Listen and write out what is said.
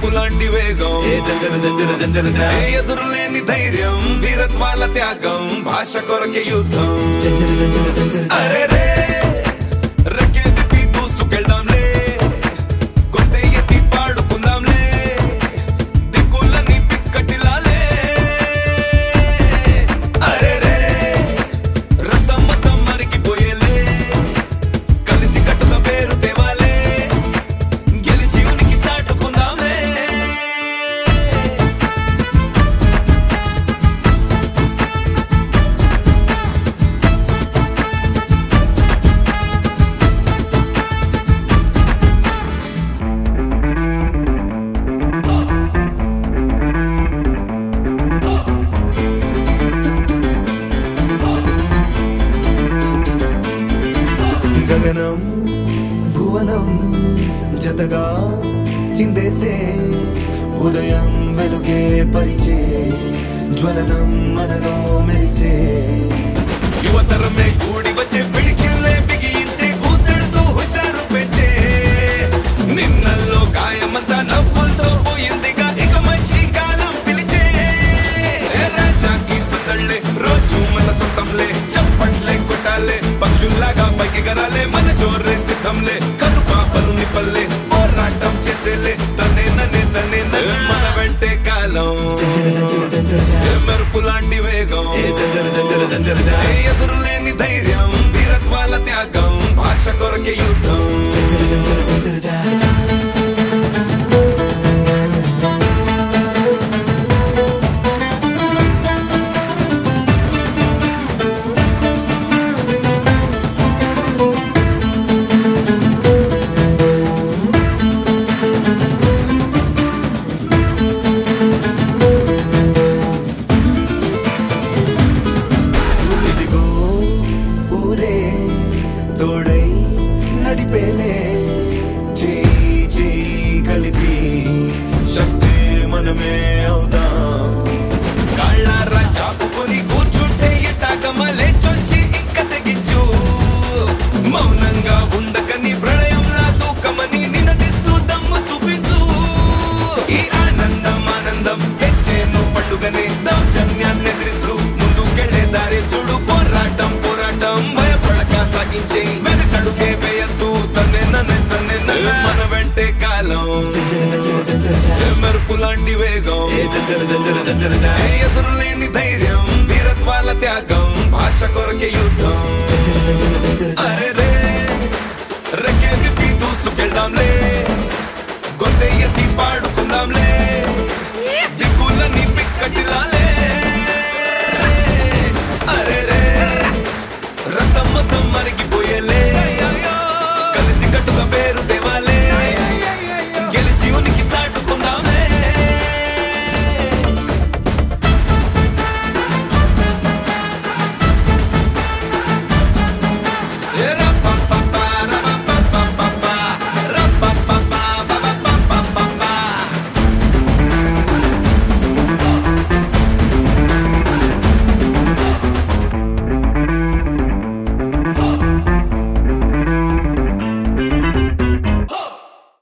మెరుపు లాంటి వేగం ఎదురులేని ధైర్యం వీరత్వాల త్యాగం భాష కొరకే యుద్ధం అరే రే రెక్కే తిప్పి దూసుకెళ్దాంలే కొత్త ఎత్తి పాడుకుందాంలే దిక్కులని పిక్కటిలాలే అరే రే రక్తం మొత్తం మరిగిపోయేలే కలిసి కట్టుగా పేరు తేవాలే గెలిచి ఉనికి చాటుకుందాంలే గగనం భువనం జతగా చిందేసే ఉదయం వెలుగే పరిచే జ్వలనం మనలో మెరిసే యువతరమే కూడి వచ్చే పిడికిల్లే బిగించే కూతడుతూ హుషారు పెట్టే నిన్నల్లో గాయమంతా నవ్వులతో పోయిందిగా ఇక మంచి కాలం పిలిచే రాజాకి సందళ్ళే రోజు మన సొంతంలే చప్పట్లే కొట్టాలే పక్షుల్లాగా పైకి గరాలే మన జోరే సిద్ధంలే కను పాపలు నిపల్లే పోరాటం చేసేలే తనే మన వెంటే కాలం మెరుపు లాంటి వేగం ఎదురులేని ధైర్యం వీరత్వాల త్యాగం భాష కొరకే యుద్ధం ఇదిగో ఊరే తోడై నడిపేలే చేయి చేయి కలిపి శక్తి మనమే అవుదాం కాళ్ళారా చాపుకొని కూర్చుంటే ఇటాకమలే చొచ్చి ఇంక తెగించు మౌనంగా ఉండకని ప్రళయంలా తూకమని నినదిస్తూ దమ్ము చూపించు ఈ ఆనందం తెచ్చేను పండుగనే దౌర్జన్యాన్ని ఎదిరిస్తూ ముందుకెళ్లే దారి చూడు పోరాటం భయపడక సాగించే వెనకడుగే వేయద్దు తనే మన వెంటే కాలం మెరుపు లాంటి వేగం ఎదురులేని ధైర్యం వీరత్వాల త్యాగం భాష కొరకే యుద్ధం అరే రే రెక్కే విప్పి దూసుకెళ్దాంలే గొంతె ఎత్తి పాడుకుందాంలే దిక్కులని పిక్కటిలాలే అరే రే రక్తం మొత్తం మరిగి